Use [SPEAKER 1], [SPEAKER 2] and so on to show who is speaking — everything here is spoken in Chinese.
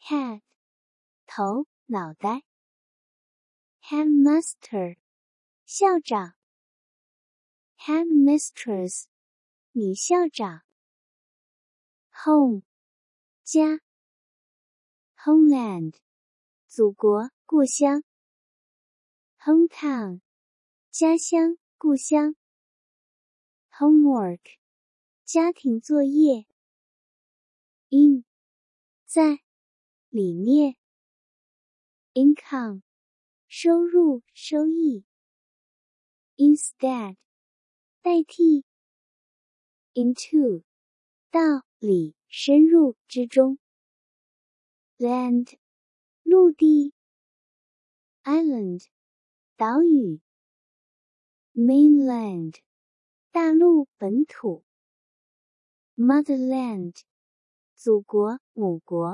[SPEAKER 1] head 头脑袋 headmaster 校长 headmistress 女校长 home 家 homeland 祖国故乡 hometown 家乡故乡 homework 家庭作业 in 在里面 income 收入收益 instead 代替 into 到里深入之中 land 陆地 island 岛屿 mainland 大陆本土 motherland 祖国母国